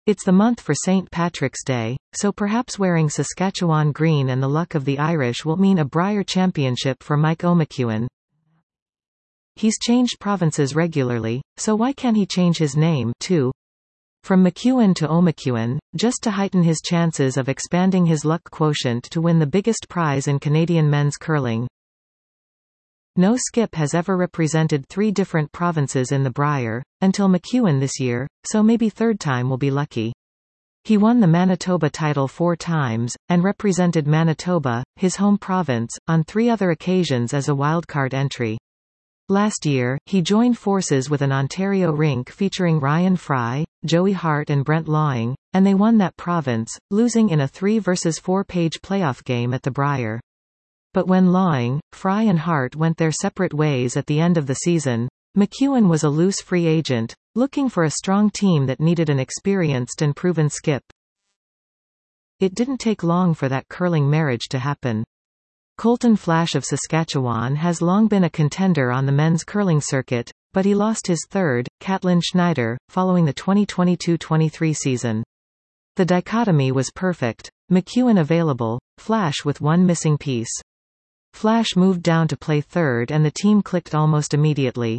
It's the month for St. Patrick's Day, so perhaps wearing Saskatchewan green and the luck of the Irish will mean a Brier championship for Mike O'McEwen. He's changed provinces regularly, so why can't he change his name, too? From McEwen to O'McEwen, just to heighten his chances of expanding his luck quotient to win the biggest prize in Canadian men's curling. No skip has ever represented 3 different provinces in the Brier, until McEwen this year, so maybe third time will be lucky. He won the Manitoba title 4 times, and represented Manitoba, his home province, on 3 other occasions as a wildcard entry. Last year, he joined forces with an Ontario rink featuring Ryan Fry, Joey Hart and Brent Lawing, and they won that province, losing in a 3 versus 4 page playoff game at the Brier. But when Lawing, Fry and Hart went their separate ways at the end of the season, McEwen was a loose free agent, looking for a strong team that needed an experienced and proven skip. It didn't take long for that curling marriage to happen. Colton Flash of Saskatchewan has long been a contender on the men's curling circuit, but he lost his third, Catlin Schneider, following the 2022-23 season. The dichotomy was perfect. McEwen available, Flash with one missing piece. Flash moved down to play third and the team clicked almost immediately.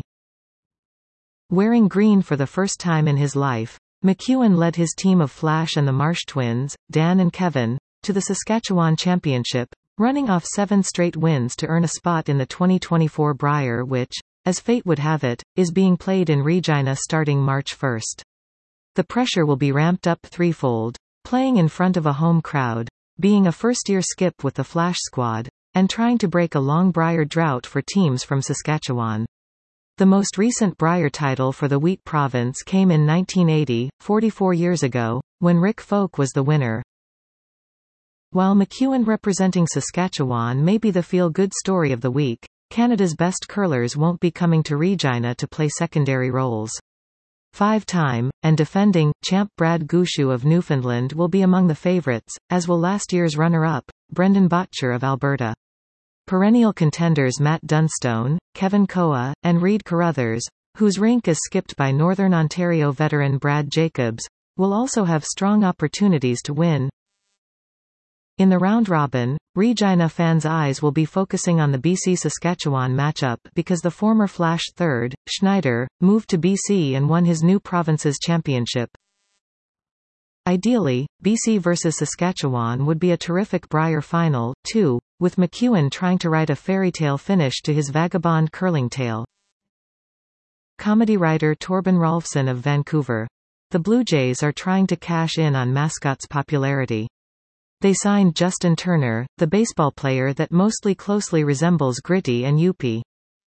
Wearing green for the first time in his life, McEwen led his team of Flash and the Marsh twins, Dan and Kevin, to the Saskatchewan Championship, running off 7 straight wins to earn a spot in the 2024 Brier which, as fate would have it, is being played in Regina starting March 1. The pressure will be ramped up threefold: playing in front of a home crowd, being a first-year skip with the Flash squad, and trying to break a long Brier drought for teams from Saskatchewan. The most recent Brier title for the Wheat Province came in 1980, 44 years ago, when Rick Folk was the winner. While McEwen representing Saskatchewan may be the feel-good story of the week, Canada's best curlers won't be coming to Regina to play secondary roles. 5-time, and defending, champ Brad Gushue of Newfoundland will be among the favourites, as will last year's runner-up, Brendan Bottcher of Alberta. Perennial contenders Matt Dunstone, Kevin Koa, and Reid Carruthers, whose rink is skipped by Northern Ontario veteran Brad Jacobs, will also have strong opportunities to win. In the round-robin, Regina fans' eyes will be focusing on the BC-Saskatchewan matchup because the former Flash third, Schneider, moved to BC and won his new province's championship. Ideally, BC versus Saskatchewan would be a terrific Brier final, too, with McEwen trying to write a fairy-tale finish to his vagabond curling tale. Comedy writer Torben Rolfsson of Vancouver. The Blue Jays are trying to cash in on mascots' popularity. They signed Justin Turner, the baseball player that mostly closely resembles Gritty and Youppi.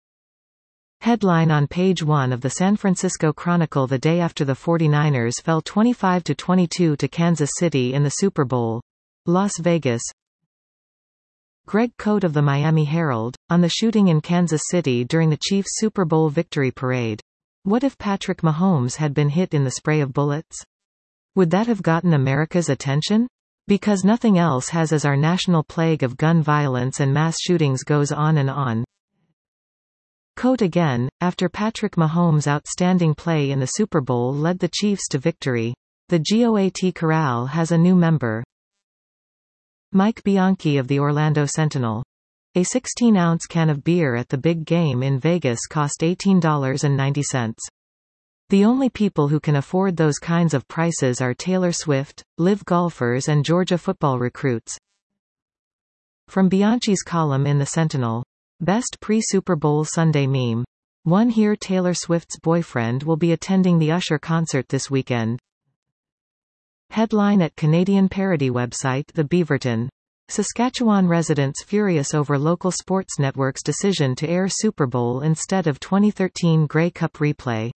Headline on page 1 of the San Francisco Chronicle the day after the 49ers fell 25-22 to Kansas City in the Super Bowl. Las Vegas. Greg Cote of the Miami Herald, on the shooting in Kansas City during the Chiefs' Super Bowl victory parade. What if Patrick Mahomes had been hit in the spray of bullets? Would that have gotten America's attention? Because nothing else has, as our national plague of gun violence and mass shootings goes on and on. Cote again, after Patrick Mahomes' outstanding play in the Super Bowl led the Chiefs to victory. The GOAT Corral has a new member. Mike Bianchi of the Orlando Sentinel. A 16-ounce can of beer at the big game in Vegas cost $18.90. The only people who can afford those kinds of prices are Taylor Swift, live golfers and Georgia football recruits. From Bianchi's column in the Sentinel. Best pre-Super Bowl Sunday meme. One here: Taylor Swift's boyfriend will be attending the Usher concert this weekend. Headline at Canadian parody website The Beaverton. Saskatchewan residents furious over local sports network's decision to air Super Bowl instead of 2013 Grey Cup replay.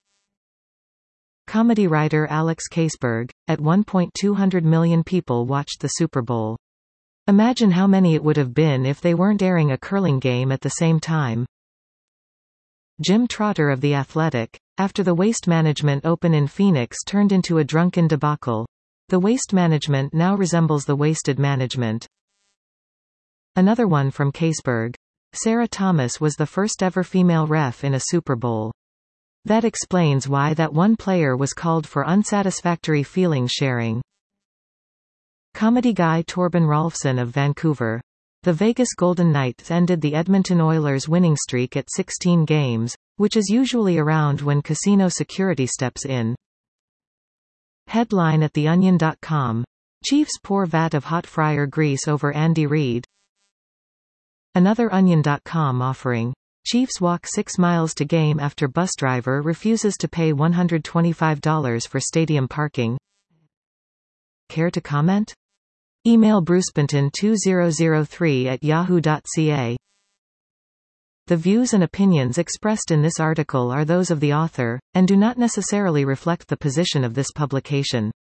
Comedy writer Alex Kaseberg. At one point 200 million people watched the Super Bowl. Imagine how many it would have been if they weren't airing a curling game at the same time. Jim Trotter of The Athletic. After the Waste Management Open in Phoenix turned into a drunken debacle. The waste management now resembles the wasted management. Another one from Kaseberg. Sarah Thomas was the first ever female ref in a Super Bowl. That explains why that one player was called for unsatisfactory feeling sharing. Comedy guy Torben Rolfsson of Vancouver. The Vegas Golden Knights ended the Edmonton Oilers' winning streak at 16 games, which is usually around when casino security steps in. Headline at TheOnion.com. Chiefs pour vat of hot fryer grease over Andy Reid. Another Onion.com offering. Chiefs walk 6 miles to game after bus driver refuses to pay $125 for stadium parking. Care to comment? Email brucebenton2003@yahoo.ca. The views and opinions expressed in this article are those of the author, and do not necessarily reflect the position of this publication.